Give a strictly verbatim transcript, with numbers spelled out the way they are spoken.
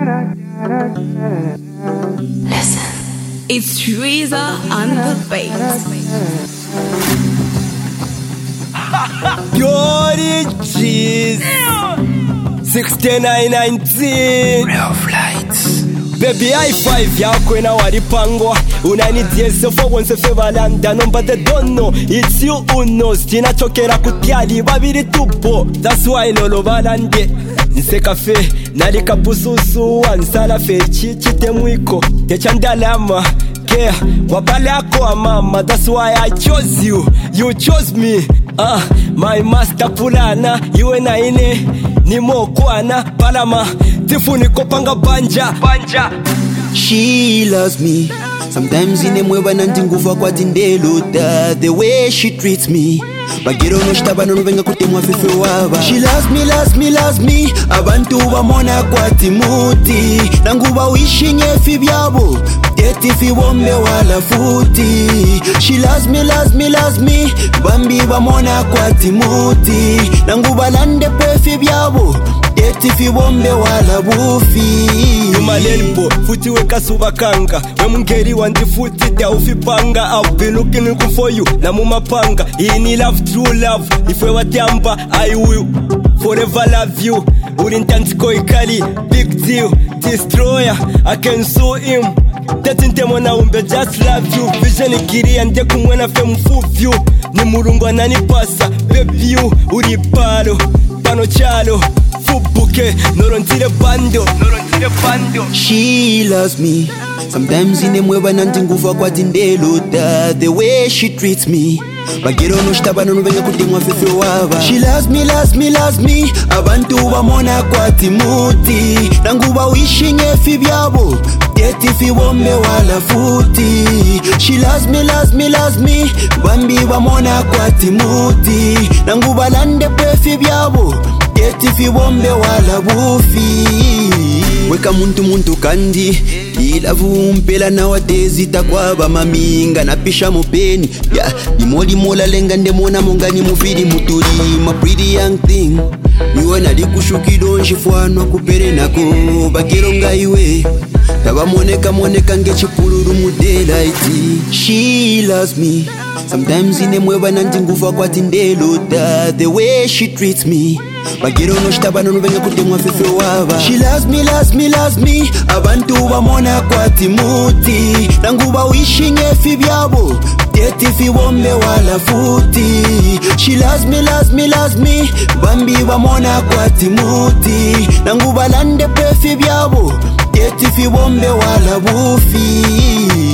Listen, it's Teresa on the bass. Purity cheese sixty-nine nineteen Real flights. Baby high five yako ina waripangwa. Unanidiese for once fevalanda. No but they don't know it's you who knows. Tina chokera kutiali babiri tupo. That's why lolo balande nse kafe nali kapususu ansala fechi chite mwiko techandalama care wabale yako wa mama. That's why I chose you, you chose me. Ah, uh, my master pulana iwe na ine ni mokwana palama tifuni kopanga banja banja. She loves me. Sometimes inemweba nanti nguva kwa tindelota. The way she treats me bagiro no shtabano nuvenga kutemwa fefe waba. She loves me, loves me, loves me. Abantu bamona kwa timuti nanguba wishing efi byabo teti fi wombe wala futi. She loves me, loves me, loves me. Bambi bamona kwa timuti nanguba lande pefi byabo teti fi wombe wala bufi. Yumalelbo futi weka subakanga we mungeri wandi futi dia ufipanga. I've been looking for you na mumapanga. Ini love, true love. If we watiamba I will forever love you. Urintantiko ikali big deal destroyer. I can sue him Tete mwana umbe just love you. Vision ikiria nde kumwena fe mfuvyu. Ni murungu anani pasa baby you uri palo pano chalo fubuke norontire bando norontire bando. She loves me. Sometimes inemweba nanti nguva kwa tindelota. The way she treats me bagiro no shtabano nuvenga kutemwa fefe waba. She loves me, loves me, loves me. Abantu bamona kwa timuti nanguba wishing efi byabo teti fi wombe wala futi. She loves me, loves me, loves me. Bambi bamona kwa timuti nanguba lande pefi byabo teti fi wombe wala bufi. Weka muntu muntu kandi ilavu mpela nowadays itakwaba maminga napisha mopeni yeah. Imoli mola lenga ndemona mongani mufidi muturi. My pretty young thing niwena dikushukido nshifwanwa kupere nako bakiro ngaiwe taba moneka moneka ngechipuluru mudela iti. She loves me. Sometimes inemweba nanti nguva kwa tindelota. The way she treats me bagiro no shtabano nuvenga kutemwa fefe waba. She loves me, loves me, loves me. Abantu bamona kwa timuti nanguba wishing efi byabo teti fi wombe wala futi. She loves me, loves me, loves me. Bambi bamona kwa timuti nanguba lande pefi byabo teti fi wombe wala bufi.